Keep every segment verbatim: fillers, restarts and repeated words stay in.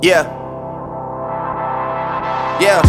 Yeah. Yeah.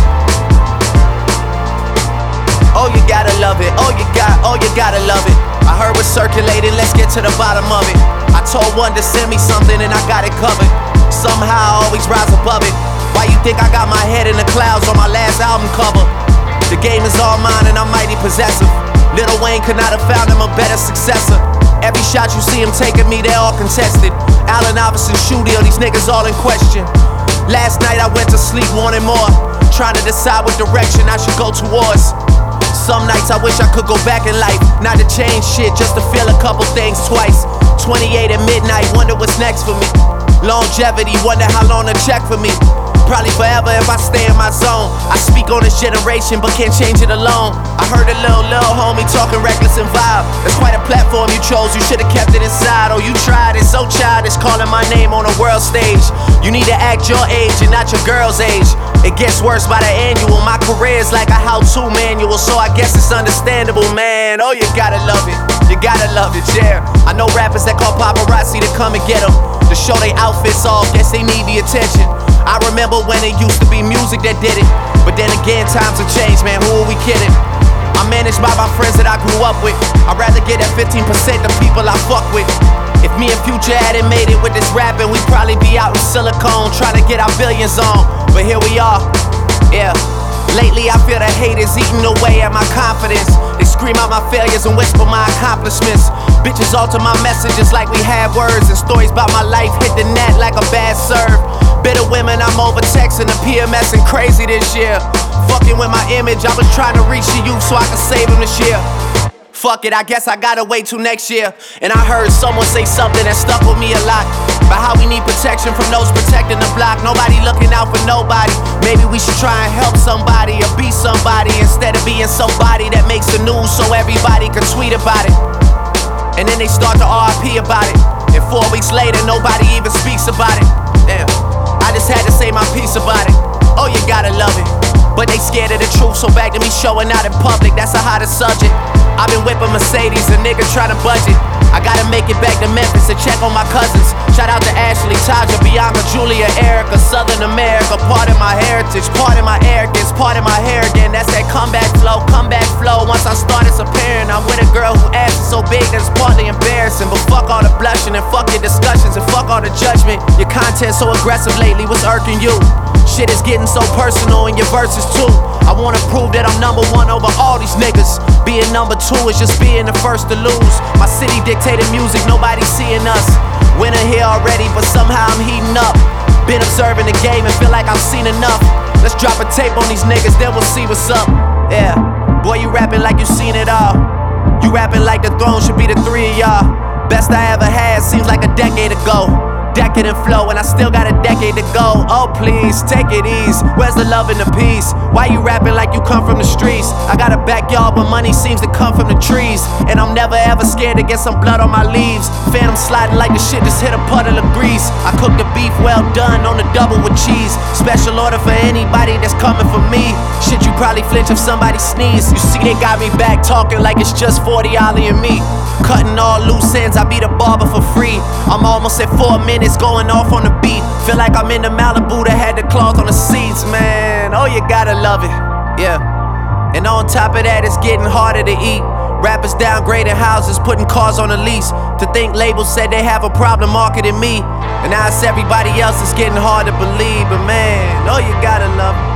Oh, you gotta love it. Oh, you got, oh, you gotta love it. I heard what's circulating, let's get to the bottom of it. I told one to send me something and I got it covered. Somehow I always rise above it. Why you think I got my head in the clouds on my last album cover? The game is all mine and I'm mighty possessive. Lil Wayne could not have found him a better successor. Every shot you see him taking me, they're all contested. Allen Iverson, Shoe Deal, these niggas all in question. Last night I went to sleep wanting more, trying to decide what direction I should go towards. Some nights I wish I could go back in life, not to change shit, just to feel a couple things twice. Twenty-eight at midnight, wonder what's next for me. Longevity, wonder how long to check for me. Probably forever if I stay in my zone. I speak on this generation but can't change it alone. I heard a little, little homie talking reckless and vibe. That's quite a platform you chose, you should've kept it inside. Oh, you tried it, so childish, calling my name on a world stage. You need to act your age and not your girl's age. It gets worse by the annual. My career is like a how-to manual, so I guess it's understandable, man. Oh, you gotta love it, you gotta love it, yeah. I know rappers that call paparazzi to come and get them, to show they outfits off, guess they need the attention. I remember when it used to be music that did it, but then again times have changed, man, who are we kidding? I'm managed by my friends that I grew up with. I'd rather get that fifteen percent the people I fuck with. If me and Future hadn't made it with this rapping, we'd probably be out in Silicone trying to get our billions on. But here we are, yeah. Lately I feel the haters eating away at my confidence. They scream out my failures and whisper my accomplishments. Bitches alter my messages like we had words, and stories about my life hit the net like a bad serve. Bitter women, I'm over texting the P M S and crazy this year. Fucking with my image, I was trying to reach the youth so I could save them this year. Fuck it, I guess I gotta wait till next year. And I heard someone say something that stuck with me a lot, about how we need protection from those protecting the block. Nobody looking out for nobody. Maybe we should try and help somebody or be somebody instead of being somebody that makes the news so everybody can tweet about it. And then they start to R I P about it, and four weeks later nobody even speaks about it. Damn, I just had to say my piece about it. Oh, you gotta love it. But they scared of the truth, so back to me showing out in public, that's a hotter subject. I've been whipping Mercedes, a nigga try to budget. I gotta make it back to Memphis to check on my cousins. Shout out to Ashley, Taja, Bianca, Julia, Erica, Southern America. Part of my heritage, part of my arrogance, part of my hair again. That's that comeback flow, comeback flow. Once I start disappearing, I'm with a girl who ass is so big that it's partly embarrassing. But fuck all the blushing and fuck your discussions and fuck all the judgment. Your content so aggressive lately, what's irking you? Shit is getting so personal in your verses too. I wanna prove that I'm number one over all these niggas. Being number two is just being the first to lose. My city dictated music, nobody seeing us. Winter here already, but somehow I'm heating up. Been observing the game and feel like I've seen enough. Let's drop a tape on these niggas, then we'll see what's up. Yeah, boy, you rapping like you seen it all. You rapping like the throne should be the three of y'all. Best I ever had seems like a decade ago. Decadent flow and I still got a decade to go. Oh please, take it easy. Where's the love and the peace? Why you rapping like you come from the streets? I got a backyard but money seems to come from the trees. And I'm never ever scared to get some blood on my leaves. Phantom sliding like the shit just hit a puddle of grease. I cook the beef well done on the double with cheese. Special order for anybody that's coming for me. Shit, you probably flinch if somebody sneeze. You see they got me back talking like it's just forty Ollie and me. Cutting all loose ends, I be the barber for free. I'm almost at four minutes going off on the beat. Feel like I'm in the Malibu that had the cloth on the seats, man. Oh, you gotta love it, yeah. And on top of that, it's getting harder to eat. Rappers downgrading houses, putting cars on a lease. To think labels said they have a problem marketing me, and now it's everybody else that's getting hard to believe. But man, oh, you gotta love it.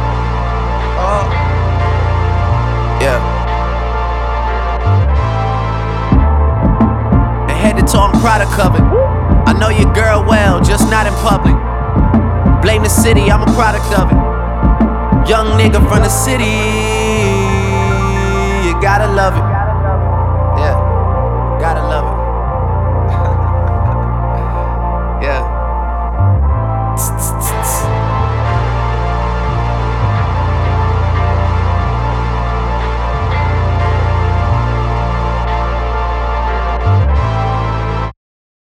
Oh, yeah. Headed to I'm product of it. I know your girl well, just not in public. Blame the city, I'm a product of it. Young nigga from the city, you gotta love it.